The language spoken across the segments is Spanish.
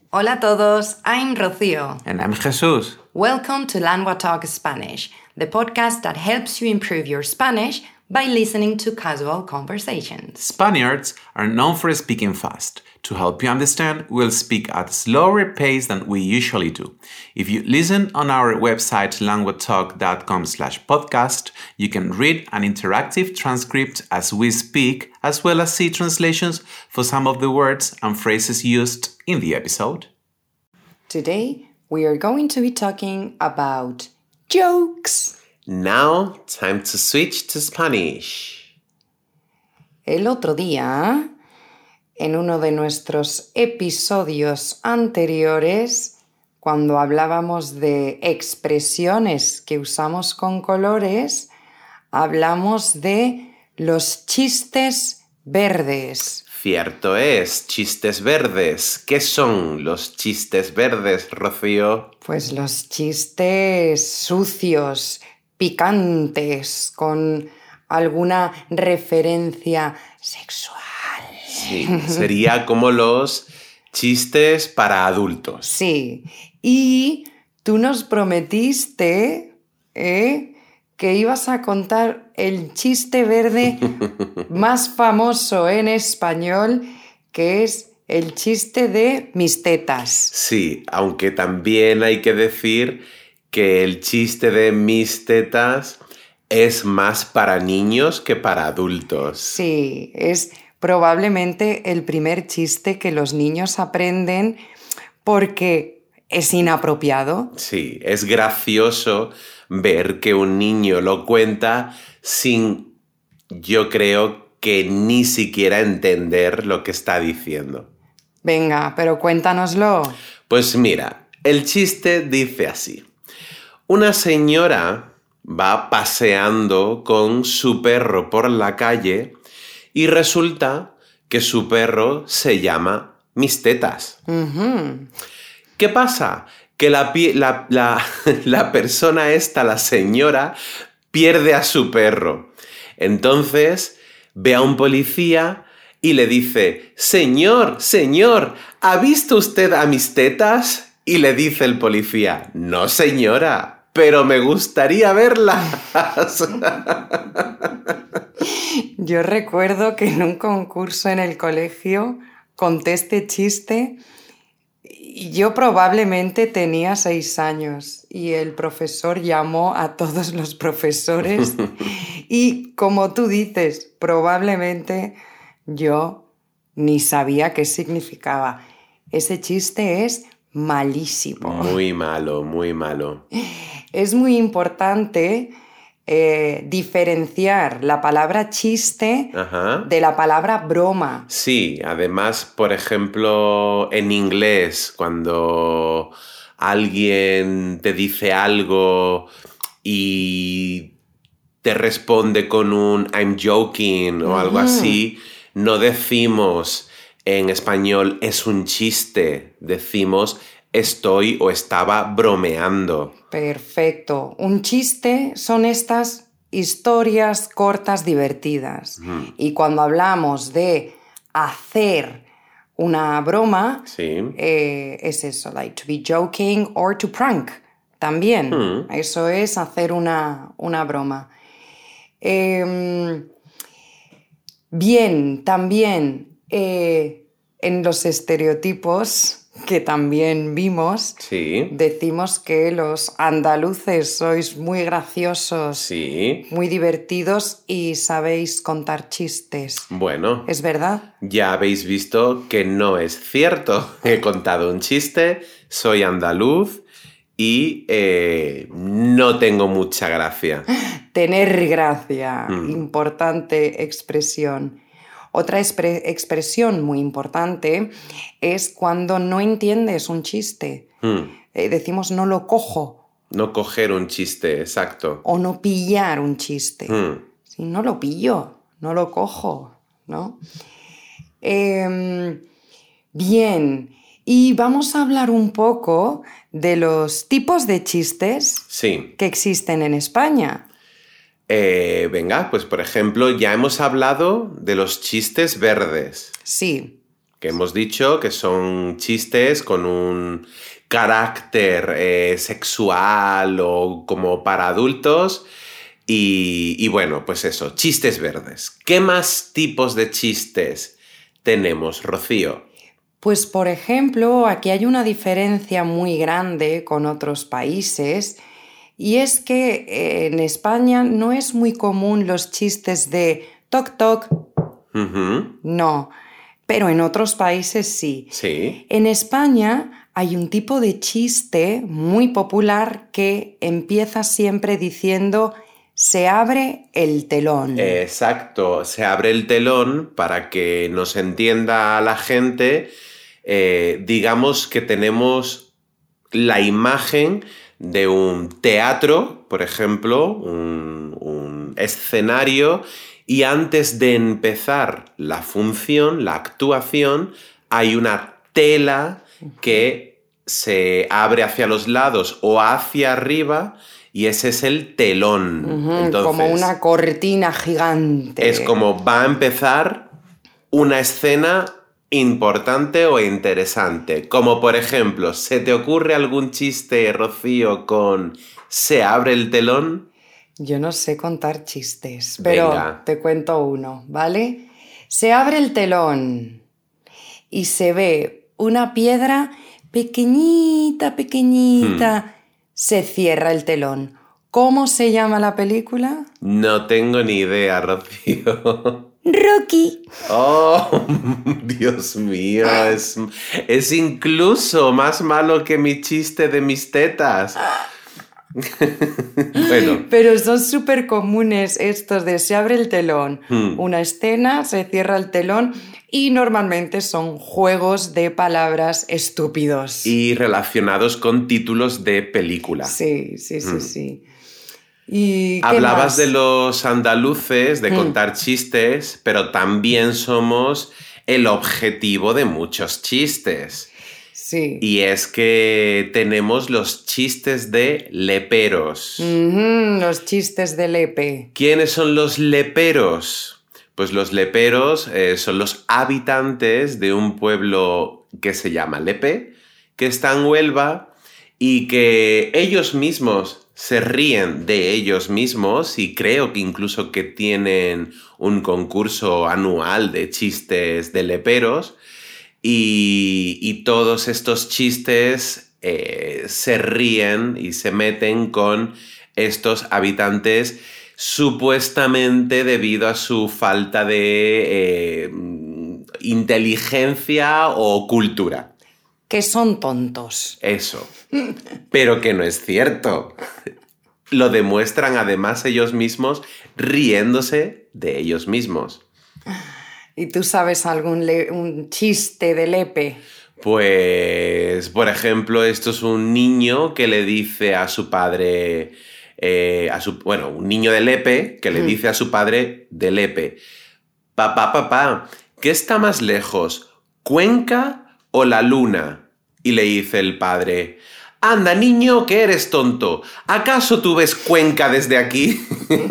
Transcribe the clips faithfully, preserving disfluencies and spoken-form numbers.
Hola a todos, I'm Rocío. And I'm Jesús. Welcome to Lengua Talk Spanish, the podcast that helps you improve your Spanish by listening to casual conversations. Spaniards are known for speaking fast. To help you understand, we'll speak at a slower pace than we usually do. If you listen on our website languatalk.com slash podcast, you can read an interactive transcript as we speak, as well as see translations for some of the words and phrases used in the episode. Today, we are going to be talking about jokes. Now, time to switch to Spanish. El otro día, en uno de nuestros episodios anteriores, cuando hablábamos de expresiones que usamos con colores, hablamos de los chistes verdes. Cierto es, chistes verdes. ¿Qué son los chistes verdes, Rocío? Pues los chistes sucios, picantes, con alguna referencia sexual. Sí, sería como los chistes para adultos. Sí, y tú nos prometiste ¿eh? que ibas a contar el chiste verde más famoso en español, que es el chiste de mis tetas. Sí, aunque también hay que decir que el chiste de mis tetas es más para niños que para adultos. Sí, es probablemente el primer chiste que los niños aprenden porque es inapropiado. Sí, es gracioso ver que un niño lo cuenta sin, yo creo, que ni siquiera entender lo que está diciendo. Venga, pero cuéntanoslo. Pues mira, el chiste dice así. Una señora va paseando con su perro por la calle y resulta que su perro se llama Mis Tetas. Uh-huh. ¿Qué pasa? Que la, la, la, la persona esta, la señora, pierde a su perro. Entonces ve a un policía y le dice, señor, señor, ¿ha visto usted a mis tetas? Y le dice el policía, no señora, pero me gustaría verlas. Yo recuerdo que en un concurso en el colegio conté este chiste. Yo probablemente tenía seis años y el profesor llamó a todos los profesores y, como tú dices, probablemente yo ni sabía qué significaba. Ese chiste es malísimo. Muy malo, muy malo. Es muy importante eh, diferenciar la palabra chiste Ajá. de la palabra broma. Sí, además, por ejemplo, en inglés, cuando alguien te dice algo y te responde con un I'm joking o algo así, no decimos en español es un chiste, decimos estoy o estaba bromeando. Perfecto. Un chiste son estas historias cortas divertidas. Mm. Y cuando hablamos de hacer una broma, Sí. eh, es eso, like to be joking or to prank también. Mm. Eso es hacer una, una broma. Eh, bien, también eh, en los estereotipos que también vimos, Sí. decimos que los andaluces sois muy graciosos, Sí. muy divertidos y sabéis contar chistes. Bueno. ¿Es verdad? Ya habéis visto que no es cierto. He contado un chiste, soy andaluz y eh, no tengo mucha gracia. Tener gracia, Mm. importante expresión. Otra expre- expresión muy importante es cuando no entiendes un chiste. Mm. Eh, decimos no lo cojo No coger un chiste, exacto. o no pillar un chiste. Mm. Sí, no lo pillo, no lo cojo, ¿no? Eh, bien, y vamos a hablar un poco de los tipos de chistes Sí. que existen en España. Eh, venga, pues por ejemplo, ya hemos hablado de los chistes verdes. Sí, que hemos dicho que son chistes con un carácter eh, sexual o como para adultos. Y, y bueno, pues eso, chistes verdes. ¿Qué más tipos de chistes tenemos, Rocío? Pues por ejemplo, aquí hay una diferencia muy grande con otros países y es que eh, en España no es muy común los chistes de toc toc, Uh-huh. no, pero en otros países sí. Sí. En España hay un tipo de chiste muy popular que empieza siempre diciendo se abre el telón. Exacto, se abre el telón para que nos entienda la gente. Eh, digamos que tenemos la imagen de un teatro, por ejemplo, un, un escenario, y antes de empezar la función, la actuación, hay una tela que se abre hacia los lados o hacia arriba y ese es el telón. Ujú, Entonces, como una cortina gigante. es como va a empezar una escena importante o interesante. Como por ejemplo, ¿se te ocurre algún chiste, Rocío, con se abre el telón? Yo no sé contar chistes, pero Venga. te cuento uno, ¿vale? Se abre el telón y se ve una piedra pequeñita, pequeñita. Hmm. Se cierra el telón. ¿Cómo se llama la película? No tengo ni idea, Rocío. Rocky. Oh, Dios mío, es, es incluso más malo que mi chiste de mis tetas. Bueno, Pero son súper comunes estos de se abre el telón, Hmm. una escena, se cierra el telón y normalmente son juegos de palabras estúpidos. y relacionados con títulos de película. Sí, sí, sí, Hmm. sí. ¿Y qué Hablabas más? de los andaluces, de Mm. contar chistes, pero también somos el objetivo de muchos chistes. Sí. Y es que tenemos los chistes de leperos. Ujú, los chistes de Lepe. ¿Quiénes son los leperos? Pues los leperos eh, son los habitantes de un pueblo que se llama Lepe, que está en Huelva y que ellos mismos se ríen de ellos mismos y creo que incluso que tienen un concurso anual de chistes de leperos y, y todos estos chistes eh, se ríen y se meten con estos habitantes supuestamente debido a su falta de eh, inteligencia o cultura. Que son tontos. Eso. Pero que no es cierto. Lo demuestran además ellos mismos riéndose de ellos mismos. ¿Y tú sabes algún le- un chiste de Lepe? Pues, por ejemplo, esto es un niño que le dice a su padre, eh, a su, bueno, un niño de Lepe que le Mm. dice a su padre de Lepe, papá, papá, ¿qué está más lejos, Cuenca o la luna? Y le dice el padre, anda niño, que eres tonto, ¿acaso tú ves Cuenca desde aquí?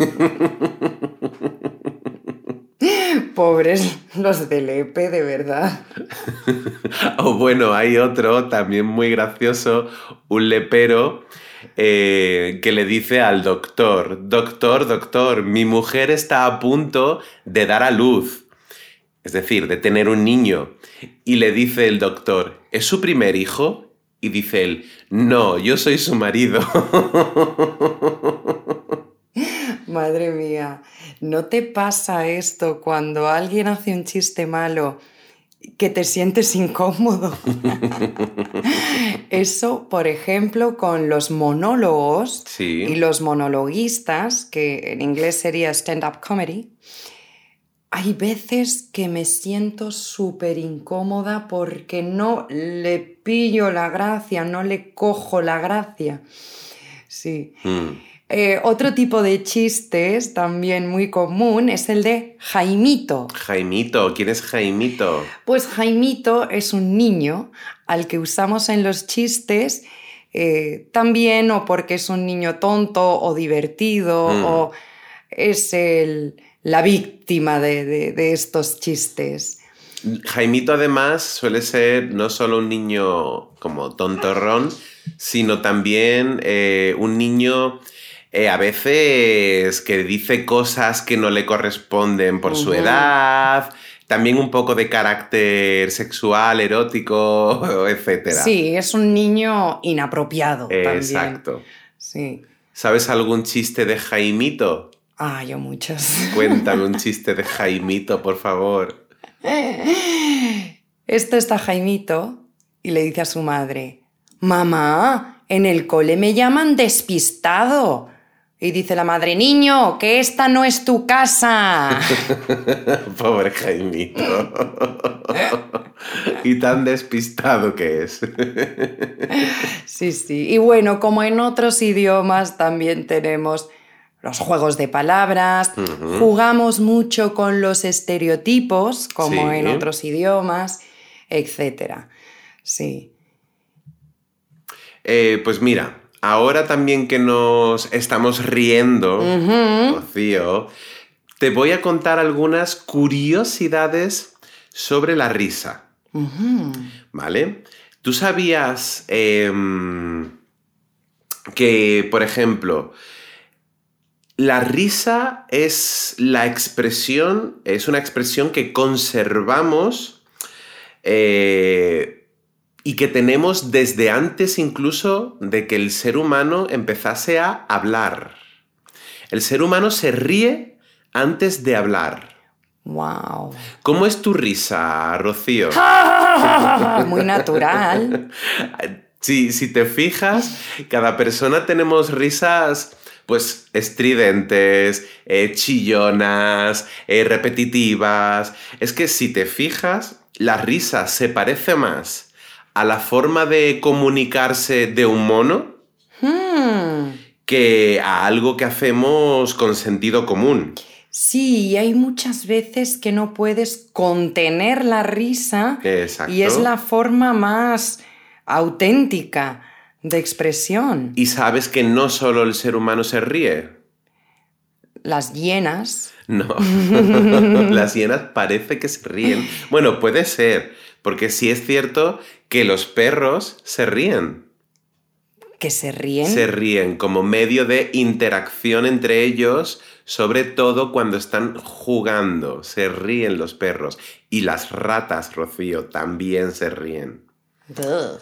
Pobres los de Lepe, de verdad. O bueno, hay otro también muy gracioso, un lepero eh, que le dice al doctor, doctor, doctor, mi mujer está a punto de dar a luz, es decir, de tener un niño. Y le dice el doctor, ¿es su primer hijo? Y dice él, no, yo soy su marido. Madre mía, ¿no te pasa esto cuando alguien hace un chiste malo que te sientes incómodo? Eso, por ejemplo, con los monólogos Sí. y los monologuistas, que en inglés sería stand-up comedy, hay veces que me siento súper incómoda porque no le pillo la gracia, no le cojo la gracia. Sí. Mm. Eh, otro tipo de chistes también muy común es el de Jaimito. Jaimito, ¿quién es Jaimito? Pues Jaimito es un niño al que usamos en los chistes eh, también o porque es un niño tonto o divertido Mm. o es el, la víctima de, de- de estos chistes. Jaimito además suele ser no solo un niño como tontorrón, sino también eh, un niño eh, a veces que dice cosas que no le corresponden por uh-huh. su edad, también un poco de carácter sexual, erótico, etcétera. Sí, es un niño inapropiado eh, también. Exacto. Sí. ¿Sabes algún chiste de Jaimito? Ah, yo muchos. Cuéntame un chiste de Jaimito, por favor. Esto está Jaimito y le dice a su madre: «Mamá, en el cole me llaman despistado». Y dice la madre: «Niño, que esta no es tu casa». Pobre Jaimito. Y tan despistado que es. Sí, sí. Y bueno, como en otros idiomas también tenemos los juegos de palabras, uh-huh. jugamos mucho con los estereotipos, como sí. en otros idiomas, etcétera. Sí. Eh, pues mira, ahora también que nos estamos riendo, uh-huh. Rocío, te voy a contar algunas curiosidades sobre la risa. Uh-huh. ¿Vale? ¿Tú sabías eh, que, por ejemplo, la risa es la expresión, es una expresión que conservamos eh, y que tenemos desde antes incluso de que el ser humano empezase a hablar? El ser humano se ríe antes de hablar. Wow. ¿Cómo es tu risa, Rocío? Muy natural. Sí, si te fijas, cada persona tenemos risas pues estridentes, eh, chillonas, eh, repetitivas. Es que si te fijas, la risa se parece más a la forma de comunicarse de un mono hmm. que a algo que hacemos con sentido común. Sí, hay muchas veces que no puedes contener la risa. Exacto. Y es la forma más auténtica de expresión. ¿Y sabes que no solo el ser humano se ríe? Las hienas. No, las hienas parece que se ríen. Bueno, puede ser, porque sí es cierto que los perros se ríen. ¿Que se ríen? Se ríen como medio de interacción entre ellos, sobre todo cuando están jugando. Se ríen los perros. Y las ratas, Rocío, también se ríen. Duh.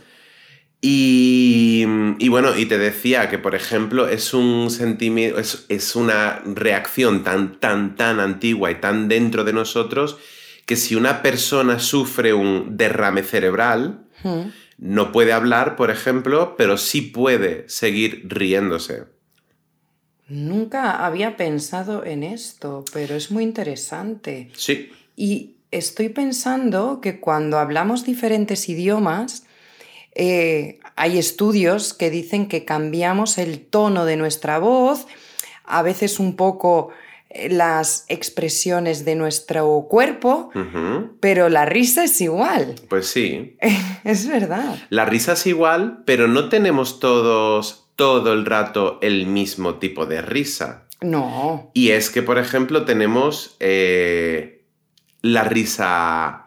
Y, y bueno, y te decía que, por ejemplo, es un sentimiento, es, es una reacción tan, tan, tan antigua y tan dentro de nosotros que si una persona sufre un derrame cerebral, hmm. no puede hablar, por ejemplo, pero sí puede seguir riéndose. Nunca había pensado en esto, pero es muy interesante. Sí. Y estoy pensando que cuando hablamos diferentes idiomas, Eh, hay estudios que dicen que cambiamos el tono de nuestra voz, a veces un poco eh, las expresiones de nuestro cuerpo, uh-huh. pero la risa es igual. Pues sí. Es verdad. La risa es igual, pero no tenemos todos todo el rato el mismo tipo de risa. No. Y es que, por ejemplo, tenemos eh, la risa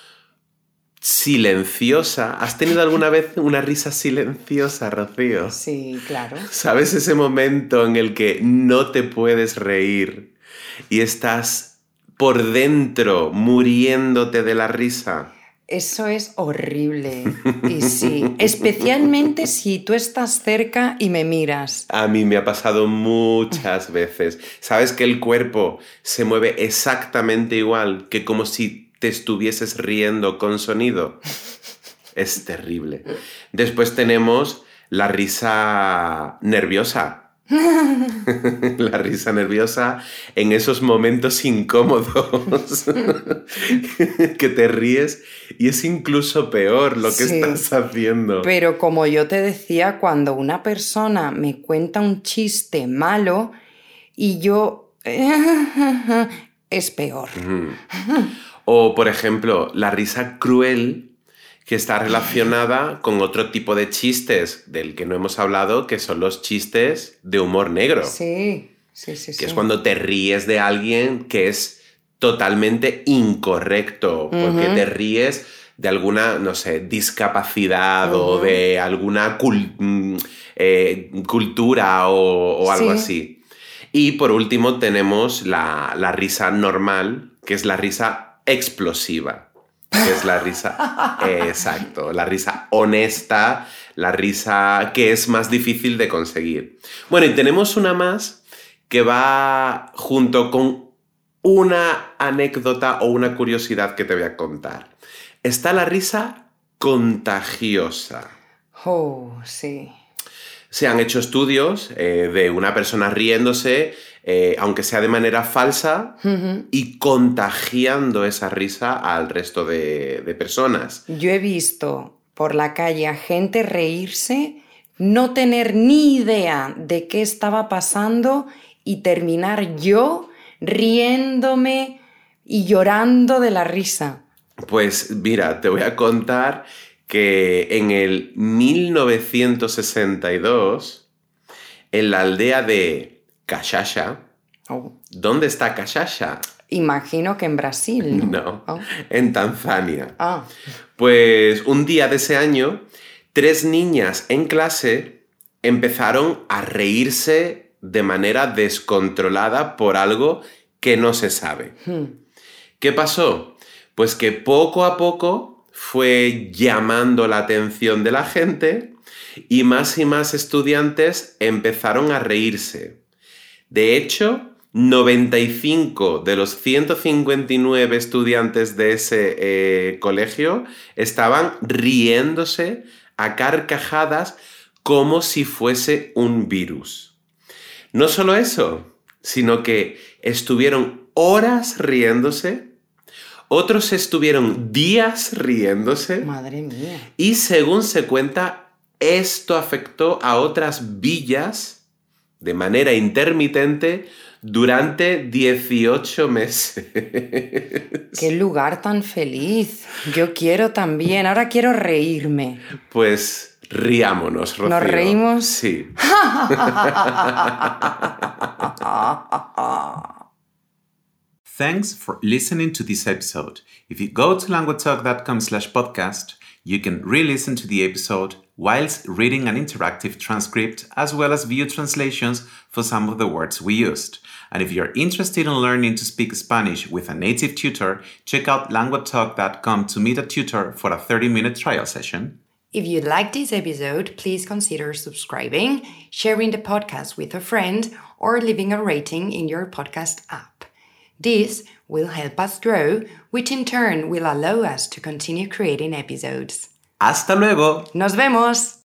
silenciosa. ¿Has tenido alguna vez una risa silenciosa, Rocío? Sí, claro. ¿Sabes ese momento en el que no te puedes reír y estás por dentro muriéndote de la risa? Eso es horrible. Y sí, especialmente si tú estás cerca y me miras. A mí me ha pasado muchas veces. ¿Sabes que el cuerpo se mueve exactamente igual que como si te estuvieses riendo con sonido? Es terrible. Después tenemos la risa nerviosa. La risa nerviosa en esos momentos incómodos que te ríes y es incluso peor lo que sí, estás haciendo. Pero como yo te decía, cuando una persona me cuenta un chiste malo y yo... es peor. Mm. O, por ejemplo, la risa cruel, que está relacionada con otro tipo de chistes del que no hemos hablado, que son los chistes de humor negro. Sí, sí, sí. Que sí. es cuando te ríes de alguien que es totalmente incorrecto, porque Ujú. te ríes de alguna, no sé, discapacidad o Ujú. de alguna cul- mm, eh, cultura o, o algo Sí. así. Y por último tenemos la, la risa normal, que es la risa explosiva, que es la risa, eh, exacto, la risa honesta, la risa que es más difícil de conseguir. Bueno, y tenemos una más que va junto con una anécdota o una curiosidad que te voy a contar. Está la risa contagiosa. Oh, sí. Se han hecho estudios eh, de una persona riéndose, eh, aunque sea de manera falsa, Ujú. y contagiando esa risa al resto de, de personas. Yo he visto por la calle a gente reírse, no tener ni idea de qué estaba pasando y terminar yo riéndome y llorando de la risa. Pues mira, te voy a contar que en el mil novecientos sesenta y dos, en la aldea de Kashasha, Oh, ¿dónde está Kashasha? imagino que en Brasil, ¿no? No, Oh. en Tanzania. Ah, Pues un día de ese año, tres niñas en clase empezaron a reírse de manera descontrolada por algo que no se sabe. hmm. ¿Qué pasó? Pues que poco a poco fue llamando la atención de la gente y más y más estudiantes empezaron a reírse. De hecho, noventa y cinco de los ciento cincuenta y nueve estudiantes de ese eh, colegio estaban riéndose a carcajadas como si fuese un virus. No solo eso, sino que estuvieron horas riéndose, otros estuvieron días riéndose Madre mía. y según se cuenta, esto afectó a otras villas de manera intermitente durante dieciocho meses. Qué lugar tan feliz. Yo quiero también. Ahora quiero reírme. Pues riámonos, Rocío. ¿Nos reímos? Sí. Thanks for listening to this episode. If you go to languagetalk.com slash podcast, you can re-listen to the episode whilst reading an interactive transcript as well as view translations for some of the words we used. And if you're interested in learning to speak Spanish with a native tutor, check out languagetalk dot com to meet a tutor for a thirty-minute trial session. If you liked this episode, please consider subscribing, sharing the podcast with a friend, or leaving a rating in your podcast app. This will help us grow, which in turn will allow us to continue creating episodes. ¡Hasta luego! ¡Nos vemos!